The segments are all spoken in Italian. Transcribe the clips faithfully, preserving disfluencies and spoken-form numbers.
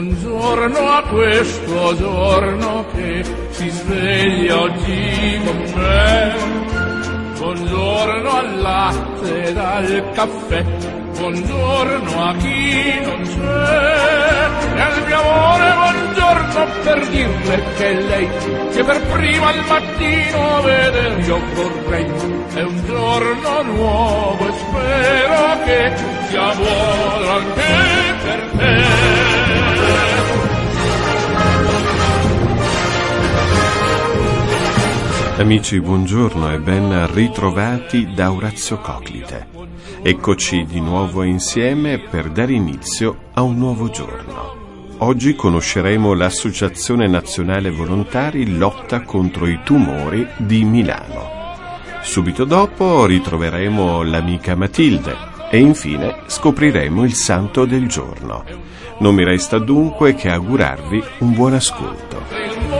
Buongiorno a questo giorno che si sveglia oggi con me. Buongiorno al latte ed al caffè. Buongiorno a chi non c'è. E al mio amore buongiorno per dirle che lei che per prima al mattino vedere io vorrei. È un giorno nuovo e spero che sia buono anche per te. Amici, buongiorno e ben ritrovati da Orazio Coclite. Eccoci di nuovo insieme per dare inizio a un nuovo giorno. Oggi conosceremo l'Associazione Nazionale Volontari Lotta contro i Tumori di Milano. Subito dopo ritroveremo l'amica Matilde e infine scopriremo il santo del giorno. Non mi resta dunque che augurarvi un buon ascolto.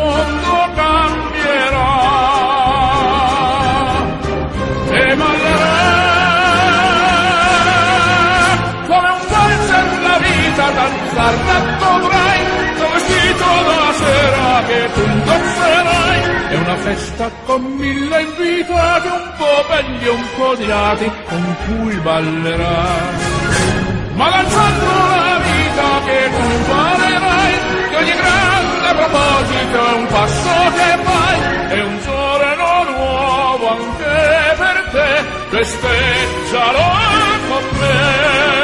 Dovrai, tuo vestito da sera che tu indosserai. È una festa con mille invitati, un po' belli e un po' odiati, con cui ballerai. Ma lanciando la vita che tu imparerai, che ogni grande proposito è un passo che fai. È un giorno nuovo anche per te, festeggialo con me.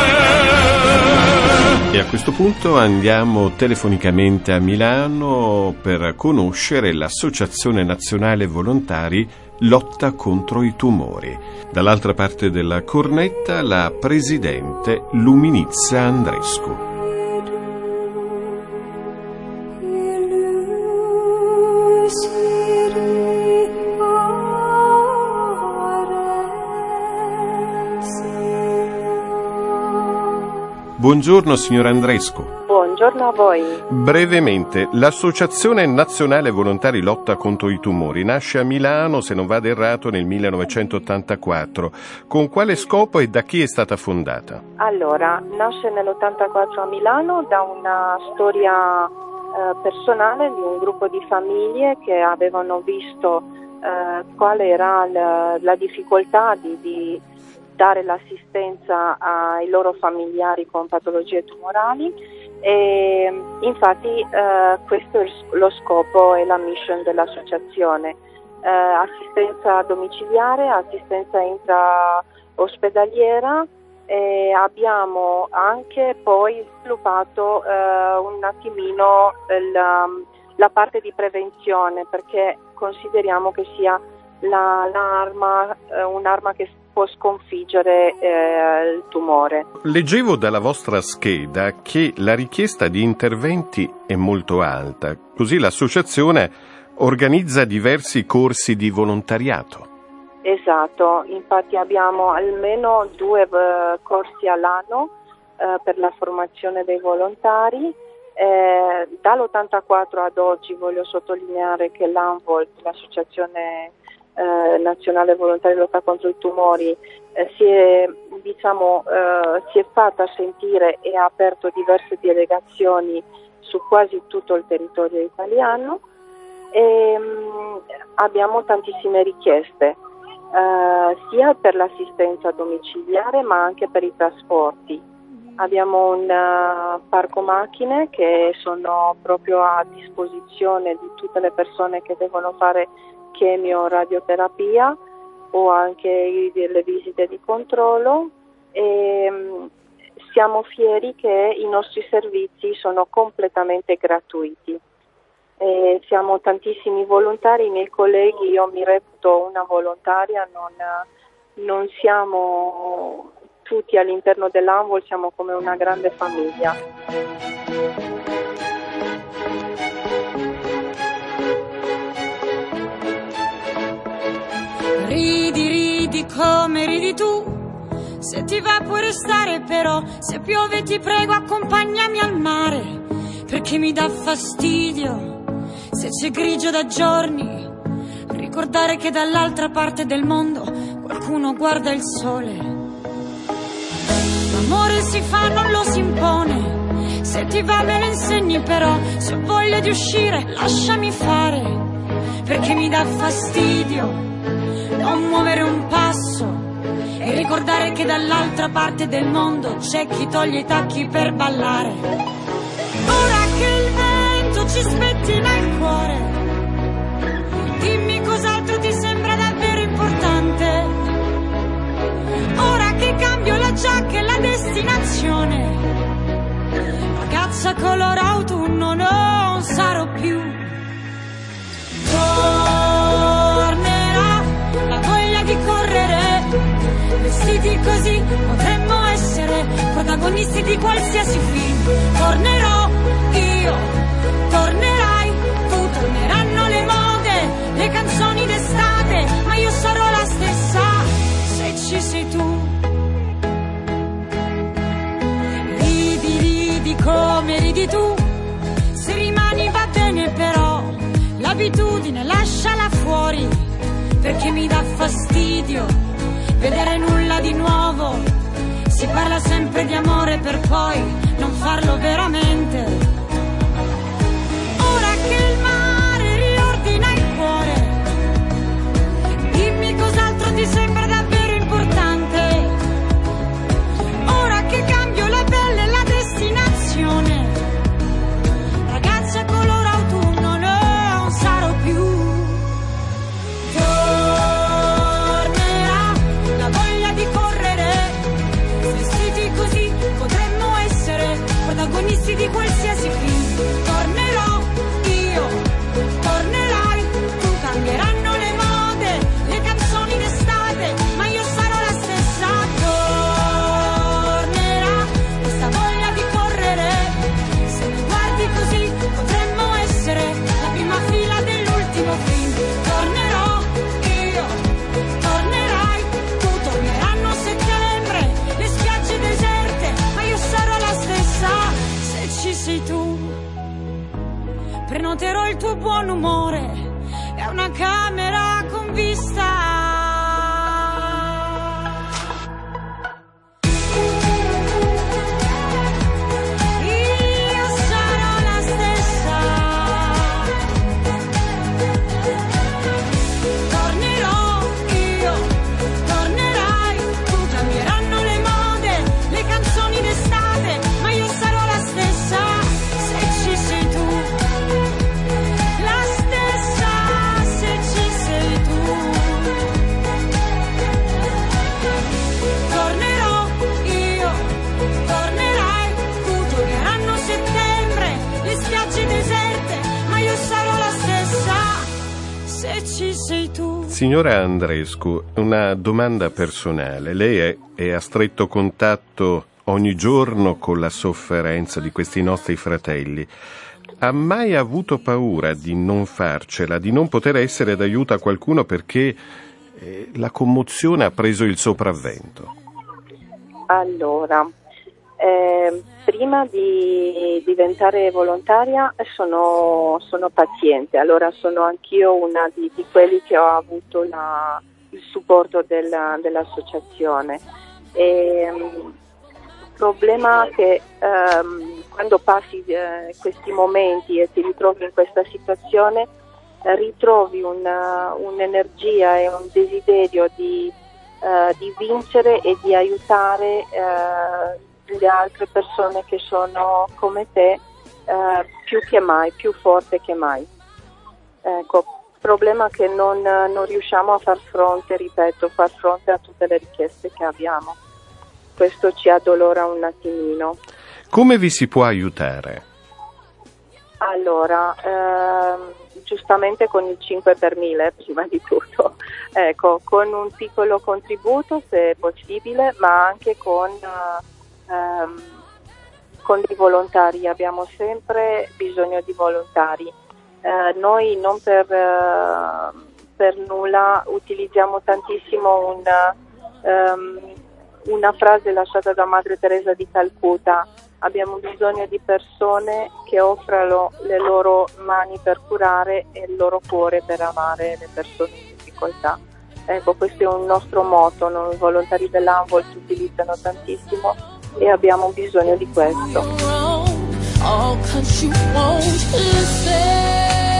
E a questo punto andiamo telefonicamente a Milano per conoscere l'Associazione Nazionale Volontari Lotta contro i Tumori. Dall'altra parte della cornetta la presidente Luminizza Andrescu. Buongiorno signor Andrescu. Buongiorno a voi. Brevemente, l'Associazione Nazionale Volontari Lotta contro i Tumori nasce a Milano, se non vado errato, nel millenovecentottantaquattro. Con quale scopo e da chi è stata fondata? Allora, nasce nell'ottantaquattro a Milano da una storia eh, personale di un gruppo di famiglie che avevano visto eh, qual era la, la difficoltà di, di dare l'assistenza ai loro familiari con patologie tumorali e infatti eh, questo è lo scopo e la mission dell'associazione. Eh, assistenza domiciliare, assistenza intraospedaliera e abbiamo anche poi sviluppato eh, un attimino la, la parte di prevenzione perché consideriamo che sia la, l'arma, eh, un'arma che può sconfiggere eh, il tumore. Leggevo dalla vostra scheda che la richiesta di interventi è molto alta, così l'associazione organizza diversi corsi di volontariato. Esatto, infatti abbiamo almeno due uh, corsi all'anno uh, per la formazione dei volontari. Eh, dall'ottantaquattro ad oggi voglio sottolineare che l'ANVOLT, l'associazione Eh, nazionale volontari di lotta contro i tumori eh, si è diciamo eh, si è fatta sentire e ha aperto diverse delegazioni su quasi tutto il territorio italiano e mh, abbiamo tantissime richieste eh, sia per l'assistenza domiciliare ma anche per i trasporti. Abbiamo un uh, parco macchine che sono proprio a disposizione di tutte le persone che devono fare chemio radioterapia o anche le visite di controllo e mh, siamo fieri che i nostri servizi sono completamente gratuiti. E siamo tantissimi volontari, i miei colleghi, io mi reputo una volontaria, non, non siamo tutti all'interno dell'ANVOL, siamo come una grande famiglia. Ridi, ridi come ridi tu, se ti va puoi restare però, se piove ti prego accompagnami al mare, perché mi dà fastidio, se c'è grigio da giorni, ricordare che dall'altra parte del mondo qualcuno guarda il sole. L'amore si fa, non lo si impone, Se ti va me lo insegni, però se ho voglia di uscire lasciami fare, perché mi dà fastidio non muovere un passo e ricordare che dall'altra parte del mondo c'è chi toglie i tacchi per ballare. Ora che il vento ci spettina il cuore, dimmi cos'altro ti sembra davvero importante. Ora che cambio la giacca e la destinazione, ragazza color autunno non sarò più. Tornerà la voglia di correre, vestiti così potremmo essere protagonisti di qualsiasi film. Tornerò io, tornerai tu, torneranno le mode, le canzoni d'estate, ma io sarò la stessa se ci sei tu. Ridi, ridi come ridi tu, se rimani va bene, però l'abitudine lasciala fuori, perché mi dà fastidio vedere nulla di nuovo. Si parla sempre di amore per poi non farlo veramente. Ora che il mare riordina il cuore, dimmi cos'altro ti sembra davvero importante. Ora che cambio la pelle e la destinazione, ragazza color autunno non sarò più. Tornerà la voglia di correre, vestiti così potremmo essere protagonisti di qualsiasi film. Tornerò io, tornerai tu, cambieranno le mode, le canzoni d'estate, ma io sarò la stessa. Tornerà questa voglia di correre, se mi guardi così potremmo essere la prima fila dell'ultimo film. Tornerò io, tornerai tu, torneranno a settembre le spiagge deserte, ma io sarò la stessa se ci sei tu. Prenoterò il tuo buon umore e una camera con vista. Io sarò la stessa. Tornerò io, tornerai tu, cambieranno le mode, le canzoni d'estate, ma io sarò la stessa se ci sei tu. La stessa se ci sei tu. Tornerò io, tornerai tu, torneranno settembre le spiagge deserte, ma io sarò la stessa se ci sei tu. Signora Andrescu, una domanda personale. Lei è, è a stretto contatto ogni giorno con la sofferenza di questi nostri fratelli. Ha mai avuto paura di non farcela, di non poter essere d'aiuto a qualcuno perché eh, la commozione ha preso il sopravvento? Allora, eh, prima di diventare volontaria sono, sono paziente, allora sono anch'io una di, di quelli che ho avuto la, il supporto della, dell'associazione. E, um, il problema è che um, quando passi eh, questi momenti e ti ritrovi in questa situazione, eh, ritrovi una, un'energia e un desiderio di, eh, di vincere e di aiutare eh, le altre persone che sono come te, eh, più che mai, più forte che mai. Ecco, il problema è che non, non riusciamo a far fronte, ripeto, far fronte a tutte le richieste che abbiamo. Questo ci addolora un attimino. Come vi si può aiutare? Allora, ehm, giustamente con il cinque per mille prima di tutto, ecco, con un piccolo contributo se possibile, ma anche con, ehm, con i volontari. Abbiamo sempre bisogno di volontari. Eh, noi non per, eh, per nulla utilizziamo tantissimo un, um, una frase lasciata da Madre Teresa di Calcutta: abbiamo bisogno di persone che offrano le loro mani per curare e il loro cuore per amare le persone in difficoltà. Ecco, questo è un nostro motto, noi volontari dell'Anvolt utilizzano tantissimo e abbiamo bisogno di questo. all 'cause you won't listen.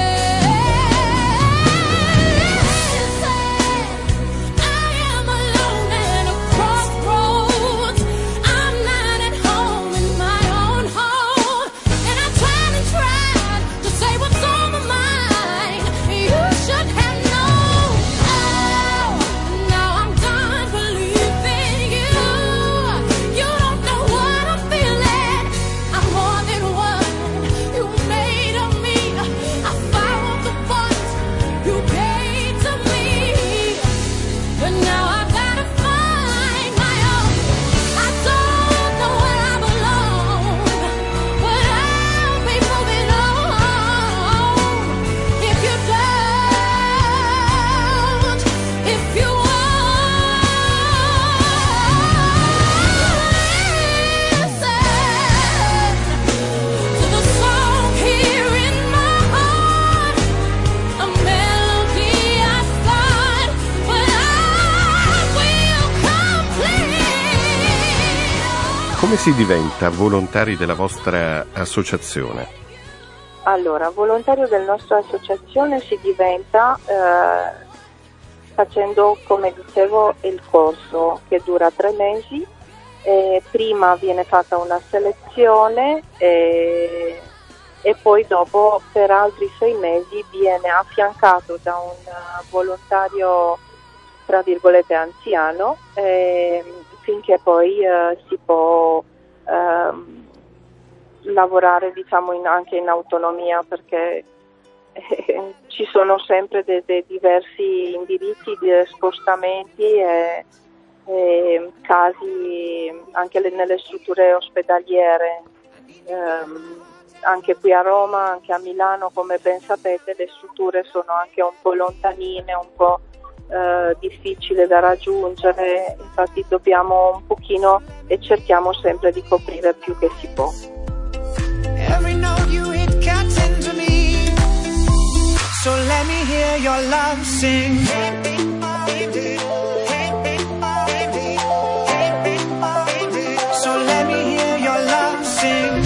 Come si diventa volontari della vostra associazione? Allora, volontario della nostra associazione si diventa eh, facendo, come dicevo, il corso che dura tre mesi. Eh, prima viene fatta una selezione eh, e poi dopo per altri sei mesi viene affiancato da un volontario, tra virgolette, anziano, eh, finché poi eh, si può eh, lavorare, diciamo, in, anche in autonomia, perché eh, ci sono sempre dei de diversi indirizzi di spostamenti e, e casi anche le, nelle strutture ospedaliere, ehm, anche qui a Roma, anche a Milano, come ben sapete, le strutture sono anche un po' lontanine, un po' Uh, difficile da raggiungere, infatti dobbiamo un pochino e cerchiamo sempre di coprire più che si può. Every note you hit gets into me, so let me hear your love sing. So let me hear your love sing.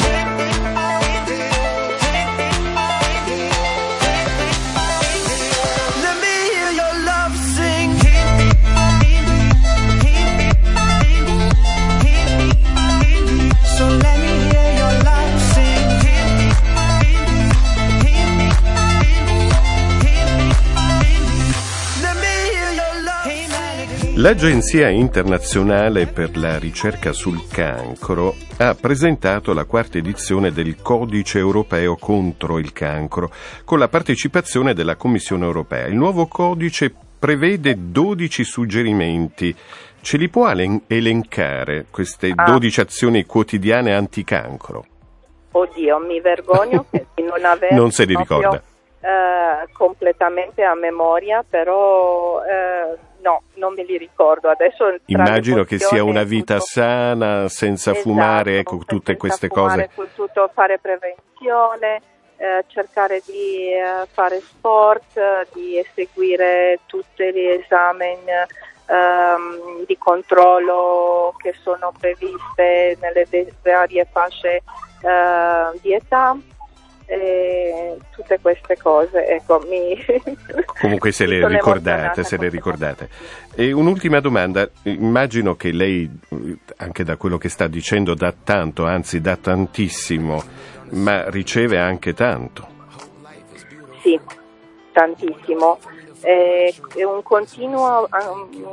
L'Agenzia internazionale per la ricerca sul cancro ha presentato la quarta edizione del Codice europeo contro il cancro, con la partecipazione della Commissione europea. Il nuovo codice prevede dodici suggerimenti. Ce li può elencare queste ah. dodici azioni quotidiane anticancro? Oddio, mi vergogno di non avere non se li ricorda eh, completamente a memoria, però eh, no, non me li ricordo adesso. Immagino che sia una vita tutto sana, senza esatto, fumare, ecco, tutte queste fumare, cose. Tutto, fare prevenzione, eh, cercare di eh, fare sport, eh, di eseguire tutti gli esami ehm, di controllo che sono previste nelle varie fasce eh, di età. E tutte queste cose, ecco, mi comunque se le ricordate, se le ricordate. E un'ultima domanda, immagino che lei, anche da quello che sta dicendo, dà tanto, anzi dà tantissimo, ma riceve anche tanto. Sì, tantissimo. È, è un continuo um,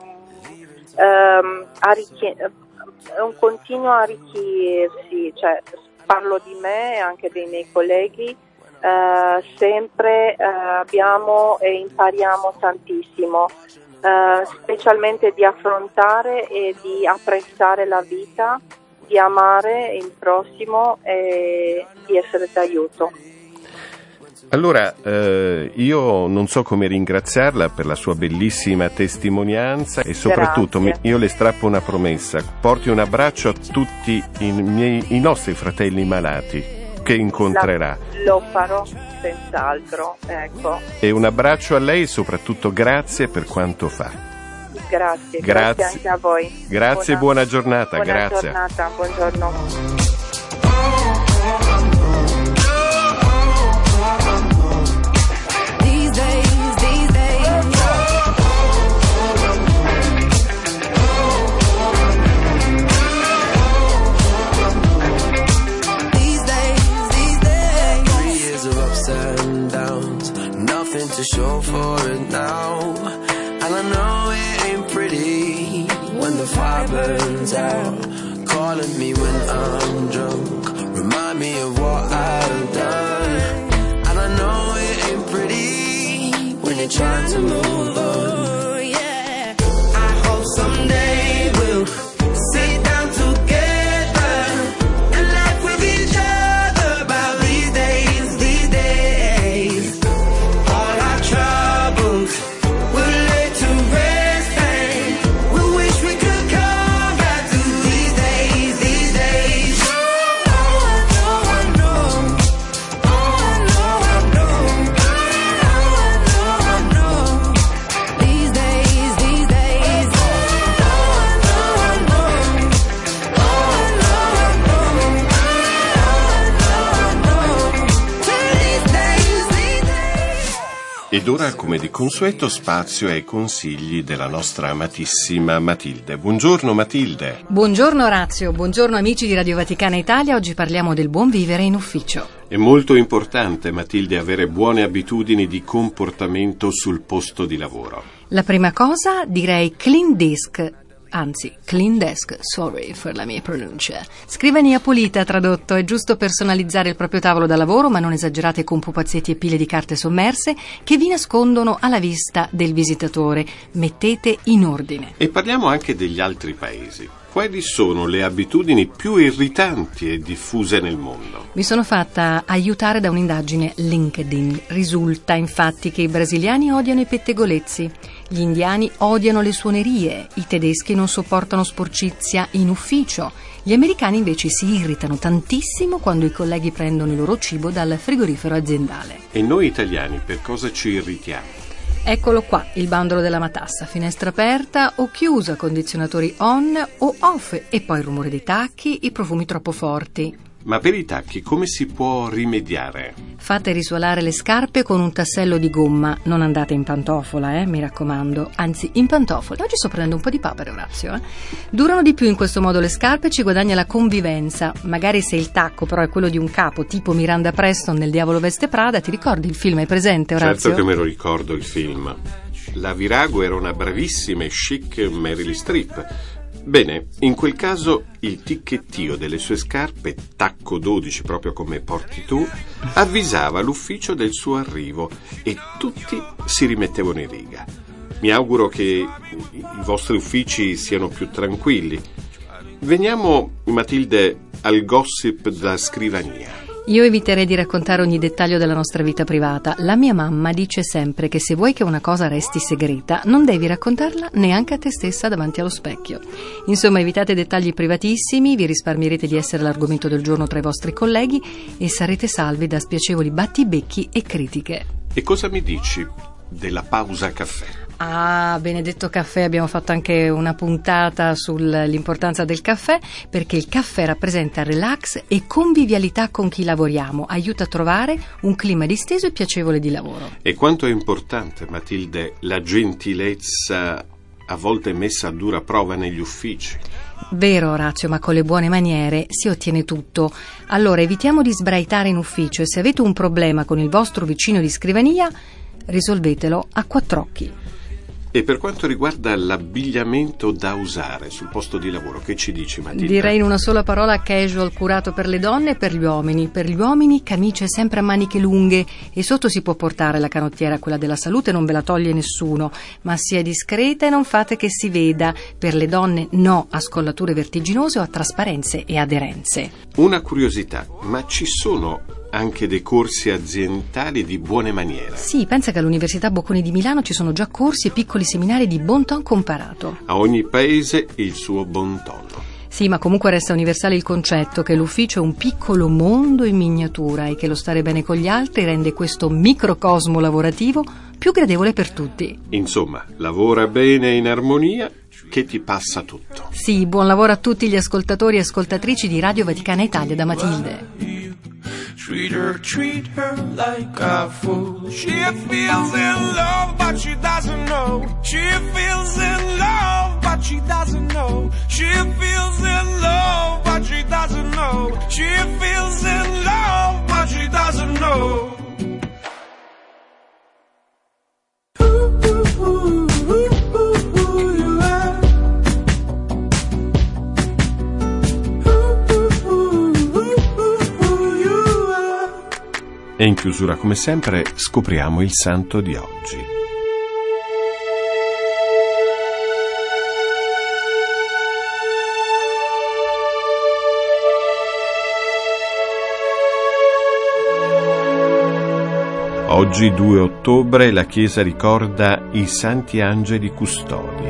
um, arricchi- è un continuo arricchirsi, cioè parlo di me e anche dei miei colleghi, eh, sempre eh, abbiamo e impariamo tantissimo, eh, specialmente di affrontare e di apprezzare la vita, di amare il prossimo e di essere d'aiuto. Allora, eh, io non so come ringraziarla per la sua bellissima testimonianza e soprattutto mi, io le strappo una promessa: porti un abbraccio a tutti i, miei, i nostri fratelli malati che incontrerà. La, lo farò senz'altro, ecco. E un abbraccio a lei e soprattutto grazie per quanto fa. Grazie, grazie, grazie anche a voi. Grazie, buona, buona giornata, buona grazie. Buona giornata, buongiorno. now. And I know it ain't pretty when the fire burns out. Calling me when I'm drunk, remind me of what I've done. And I know it ain't pretty when you're trying to move on. Yeah. I hope someday we'll sit down together and laugh with each other about these days, these days. All our troubles we'll lay to rest and we wish we could come back to these days, these days. Oh, I know, I know. Oh, I know, I know. Oh, I know, I know. These days, these days. Oh, I know, I know. Oh, I know, I know. Oh, I know, I know. These days, these days. Ed ora, come di consueto, spazio ai consigli della nostra amatissima Matilde. Buongiorno Matilde. Buongiorno Orazio, buongiorno amici di Radio Vaticana Italia. Oggi parliamo del buon vivere in ufficio. È molto importante, Matilde, avere buone abitudini di comportamento sul posto di lavoro. La prima cosa direi clean desk, anzi clean desk, sorry for la mia pronuncia. Scrivania pulita tradotto, è giusto personalizzare il proprio tavolo da lavoro, ma non esagerate con pupazzetti e pile di carte sommerse che vi nascondono alla vista del visitatore. Mettete in ordine. E parliamo anche degli altri paesi. Quali sono le abitudini più irritanti e diffuse nel mondo? Mi sono fatta aiutare da un'indagine LinkedIn. Risulta infatti che i brasiliani odiano i pettegolezzi, gli indiani odiano le suonerie, i tedeschi non sopportano sporcizia in ufficio, gli americani invece si irritano tantissimo quando i colleghi prendono il loro cibo dal frigorifero aziendale. E noi italiani per cosa ci irritiamo? Eccolo qua, il bandolo della matassa, finestra aperta o chiusa, condizionatori on o off e poi il rumore dei tacchi, i profumi troppo forti. Ma per i tacchi come si può rimediare? Fate risuolare le scarpe con un tassello di gomma, non andate in pantofola, eh, mi raccomando, anzi in pantofole. Oggi sto prendendo un po' di papere, Orazio. Eh. Durano di più in questo modo le scarpe, ci guadagna la convivenza. Magari se il tacco però è quello di un capo tipo Miranda Preston nel Diavolo veste Prada, ti ricordi il film? Hai presente, Orazio? Certo che me lo ricordo il film. La Virago era una bravissima e chic Meryl Streep. Bene, in quel caso il ticchettio delle sue scarpe, tacco dodici proprio come porti tu, avvisava l'ufficio del suo arrivo e tutti si rimettevano in riga. Mi auguro che i vostri uffici siano più tranquilli. Veniamo, Matilde, al gossip da scrivania. Io eviterei di raccontare ogni dettaglio della nostra vita privata. La mia mamma dice sempre che se vuoi che una cosa resti segreta, non devi raccontarla neanche a te stessa davanti allo specchio. Insomma, evitate dettagli privatissimi, vi risparmierete di essere l'argomento del giorno tra i vostri colleghi e sarete salvi da spiacevoli battibecchi e critiche. E cosa mi dici della pausa caffè? Ah, benedetto caffè, abbiamo fatto anche una puntata sull'importanza del caffè, perché il caffè rappresenta relax e convivialità con chi lavoriamo, aiuta a trovare un clima disteso e piacevole di lavoro. E quanto è importante, Matilde, la gentilezza a volte messa a dura prova negli uffici. Vero, Orazio, ma con le buone maniere si ottiene tutto. Allora evitiamo di sbraitare in ufficio e se avete un problema con il vostro vicino di scrivania, risolvetelo a quattro occhi. E per quanto riguarda l'abbigliamento da usare sul posto di lavoro, che ci dici, Matilde? Direi in una sola parola casual, curato per le donne e per gli uomini. Per gli uomini camicie sempre a maniche lunghe e sotto si può portare la canottiera, quella della salute non ve la toglie nessuno, ma sia discreta e non fate che si veda. Per le donne no a scollature vertiginose o a trasparenze e aderenze. Una curiosità, ma ci sono anche dei corsi aziendali di buone maniere? Sì, pensa che all'Università Bocconi di Milano ci sono già corsi e piccoli seminari di bon ton comparato. A ogni paese il suo bon ton. Sì, ma comunque resta universale il concetto che l'ufficio è un piccolo mondo in miniatura e che lo stare bene con gli altri rende questo microcosmo lavorativo più gradevole per tutti. Insomma, lavora bene in armonia che ti passa tutto. Sì, buon lavoro a tutti gli ascoltatori e ascoltatrici di Radio Vaticana Italia da Matilde. Treat her, treat her like a fool. She feels in love, but she doesn't know. She feels in love, but she doesn't know. She feels in love, but she doesn't know. She feels in love, but she doesn't know. Ooh, ooh. in chiusura, come sempre, scopriamo il santo di oggi. Oggi, due ottobre, la Chiesa ricorda i Santi Angeli Custodi.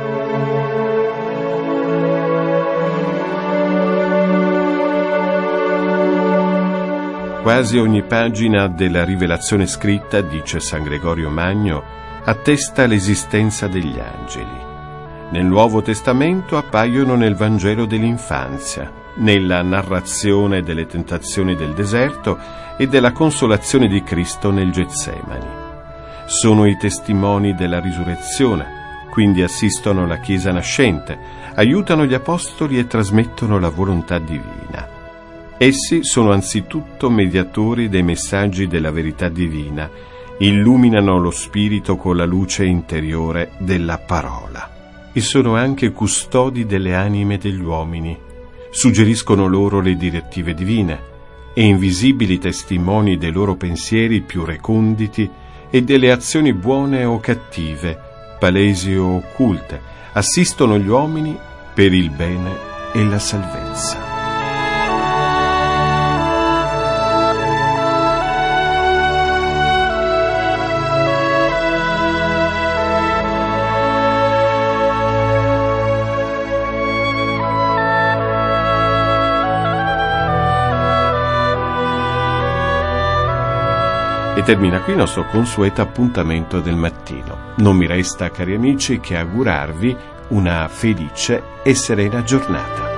Quasi ogni pagina della rivelazione scritta, dice San Gregorio Magno, attesta l'esistenza degli angeli. Nel Nuovo Testamento appaiono nel Vangelo dell'infanzia, nella narrazione delle tentazioni del deserto e della consolazione di Cristo nel Getsemani. Sono i testimoni della risurrezione, quindi assistono la Chiesa nascente, aiutano gli apostoli e trasmettono la volontà divina. Essi sono anzitutto mediatori dei messaggi della verità divina, illuminano lo spirito con la luce interiore della parola. E sono anche custodi delle anime degli uomini, suggeriscono loro le direttive divine e invisibili testimoni dei loro pensieri più reconditi e delle azioni buone o cattive, palesi o occulte, assistono gli uomini per il bene e la salvezza. E termina qui il nostro consueto appuntamento del mattino. Non mi resta, cari amici, che augurarvi una felice e serena giornata.